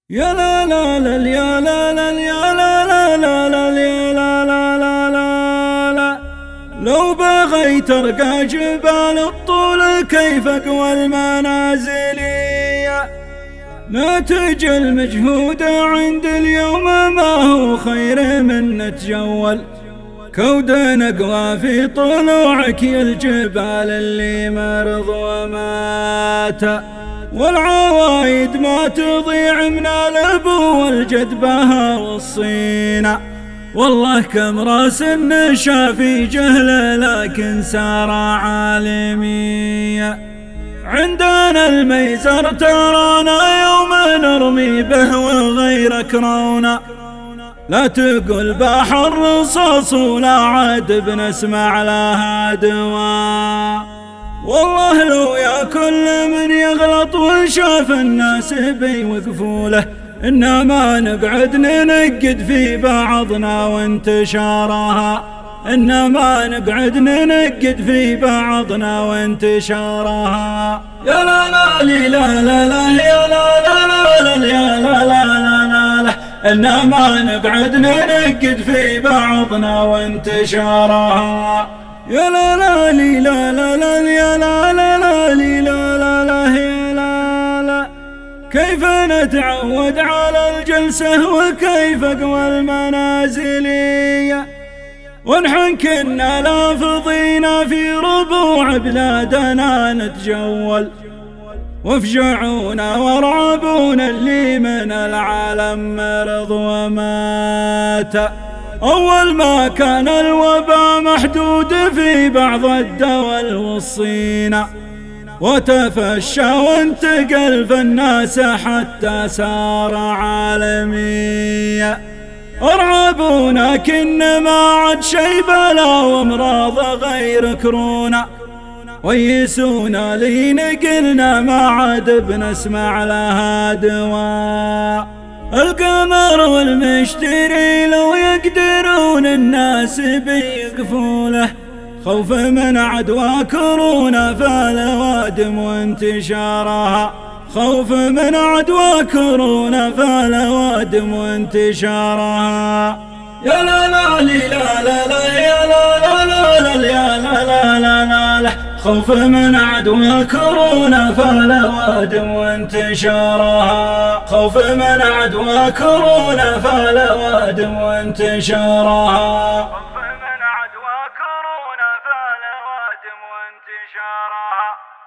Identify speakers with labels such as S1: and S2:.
S1: يا لا لا لا يا لا لا يا لا لا لا لا يا لا لا لا لا لا. لو بغيت ارقى جبال الطول كيف اقوى المنازلية؟ ناتج المجهود عند اليوم ما هو خير من نتجول كود نقوى في طلوعك يا الجبال اللي مرض ومات، والعوايد ما تضيع من الابو والجد بها والصينة. والله كم راس نشا في جهل لكن سار عالمية. عندنا الميزر ترانا يوم نرمي به وغيرك رونا، لا تقول باح الرصاص ولا عاد بنسمع لها دواء. والله لو يا كل من يغلط وشاف الناس بيوقفوا له، إنما نقعد ننقد في بعضنا وانتشارها، إنما نقعد ننقد في بعضنا وانتشارها. يا لا لا لي لا لا لا يا لا لا لا لا يا لا لا لا لا، إنما نقعد ننقد في بعضنا وانتشارها. يا لا لا لي لا لا لا يا لا لا لا لي لا لا لا يا لا لا. كيف نتعود على الجلسة وكيف اقوى المنازلية، ونحن كنا لافظين في ربوع بلادنا نتجول، وافجعونا وارعبونا اللي من العالم مرض ومات. أول ما كان الوباء محدود في بعض الدول والصينة، وتفشى وانتقل في الناس حتى صار عالمية. ارعبونا كنا ما عاد شي بلا وامراض غير كورونا، ويسونا لي نقلنا ما عاد بنسمع لها دواء. القمر والمشتري لو يقدرون الناس بيقفوا له، خوف من عدوى كورونا فالوادم وانتشارها، خوف من عدوى كورونا فالوادم وانتشارها. يا لا لا لي لا لا لا يا لا لا لا لا يا لا لا لا لا، خوف من عدوى كورونا فالوادم وانتشارها، خوف من عدوى كورونا فالوادم وانتشارها.